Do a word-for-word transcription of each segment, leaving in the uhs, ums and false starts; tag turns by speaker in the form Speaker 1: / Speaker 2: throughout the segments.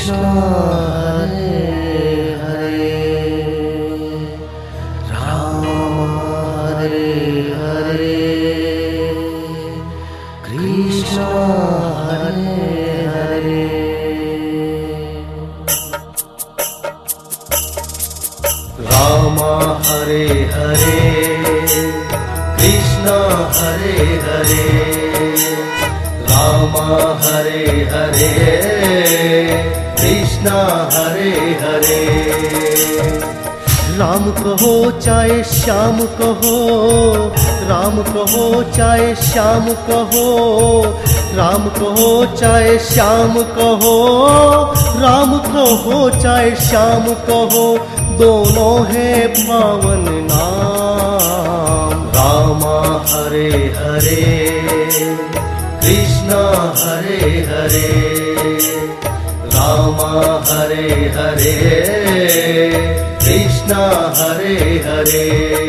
Speaker 1: कृष्ण हरे हरे राम हरे हरे कृष्ण हरे हरे राम हरे हरे कृष्ण हरे हरे राम हरे हरे कृष्ण हरे हरे। राम कहो चाहे श्याम कहो, राम कहो चाहे श्याम कहो, राम कहो चाहे श्याम कहो, राम कहो चाहे श्याम कहो, दोनों है पावन नाम। राम हरे हरे कृष्ण हरे हरे राम हरे हरे कृष्ण हरे हरे।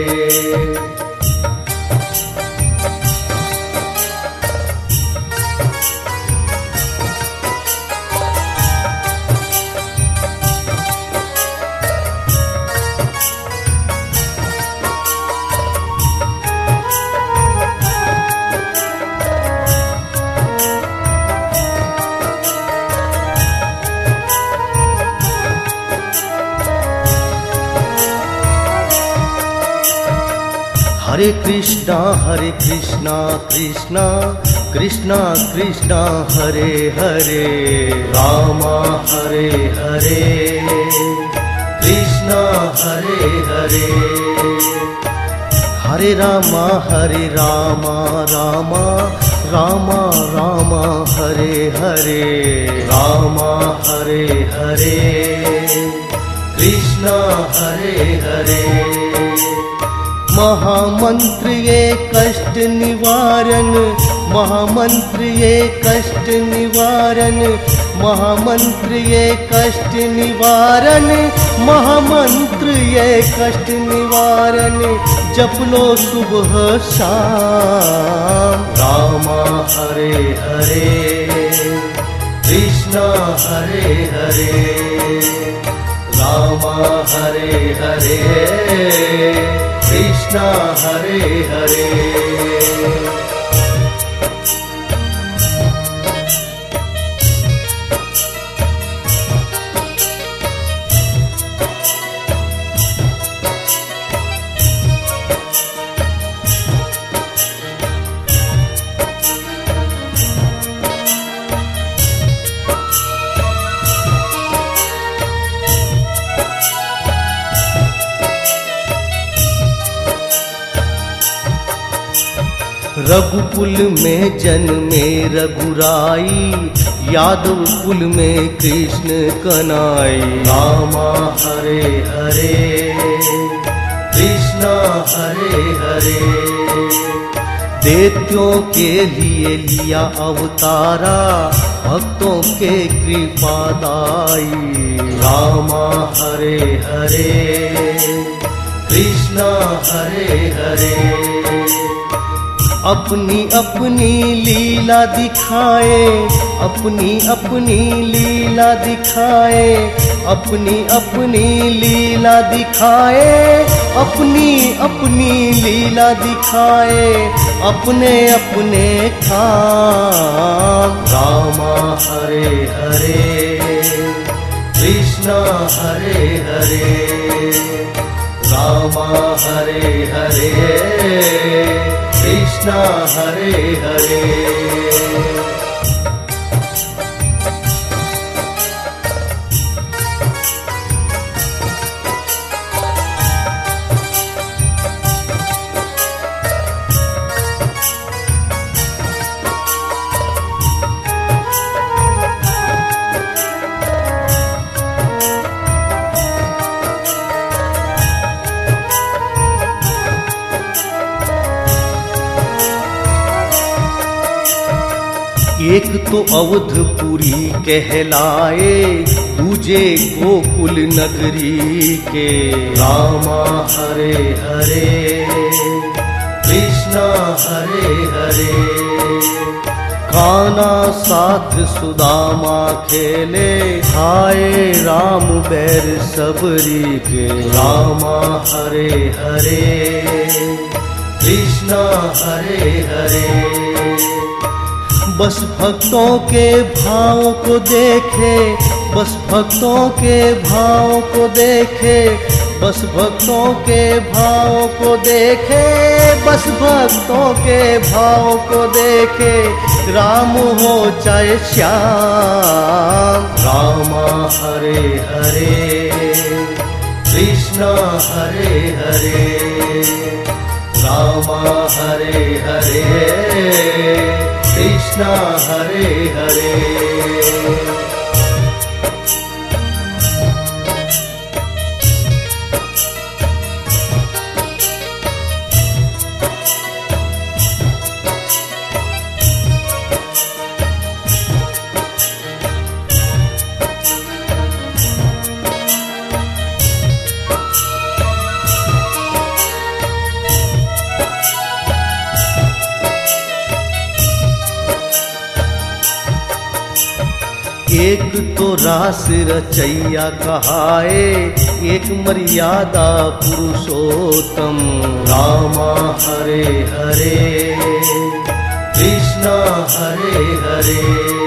Speaker 1: हरे कृष्णा हरे कृष्णा कृष्णा कृष्णा कृष्णा हरे हरे राम हरे हरे कृष्णा हरे हरे। हरे रामा हरे रामा रामा रामा रामा हरे हरे रामा हरे हरे कृष्णा हरे हरे। महामंत्र ये कष्ट निवारण, महामंत्र ये कष्ट निवारण, महामंत्र ये कष्ट निवारण, महामंत्र ये कष्ट निवारण, जप लो सुबह शाम। राम हरे हरे कृष्ण हरे हरे राम हरे हरे कृष्ण हरे हरे। रघुकुल में जन्मे रघुराई, यादव कुल में कृष्ण कनाई। राम हरे हरे कृष्ण हरे हरे। दैत्यों के लिए लिया अवतारा, भक्तों के कृपा दाई। राम हरे हरे कृष्ण हरे हरे। अपनी अपनी लीला दिखाए, अपनी अपनी लीला दिखाए, अपनी अपनी लीला दिखाए, अपनी अपनी लीला दिखाए, अपने अपने काम। राम हरे हरे कृष्ण हरे हरे राम हरे हरे कृष्ण हरे हरे। एक तो अवधपुरी कहलाए, दूजे गोकुल नगरी के। राम हरे हरे कृष्ण हरे हरे कान्हा साथ सुदामा खेले, खाए राम बैर सबरी के। रामा हरे हरे कृष्णा हरे हरे। बस भक्तों के भाव को देखे, बस भक्तों के भाव को देखे, बस भक्तों के भाव को देखे, बस भक्तों के भाव को देखे। राम हो चाहे श्याम, रामा हरे हरे कृष्णा हरे हरे। रामा हरे हरे कृष्णा हरे हरे। एक तो रास रचैया कहाए, एक मर्यादा पुरुषोत्तम। रामा हरे हरे कृष्णा हरे हरे।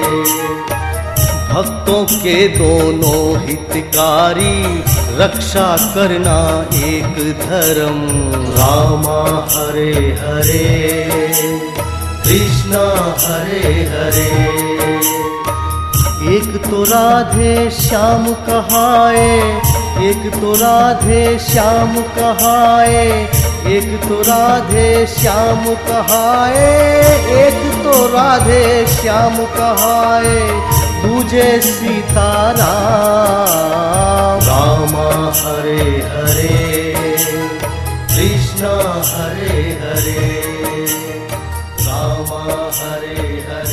Speaker 1: भक्तों के दोनों हितकारी, रक्षा करना एक धर्म। रामा हरे हरे कृष्णा हरे हरे। एक तो राधे श्याम कहाए, एक तो राधे श्याम कहाए, एक तो राधे श्याम कहाए, एक तो राधे श्याम कहाए, दूजे सीताराम। रामा हरे हरे कृष्णा हरे हरे। रामा हरे हरे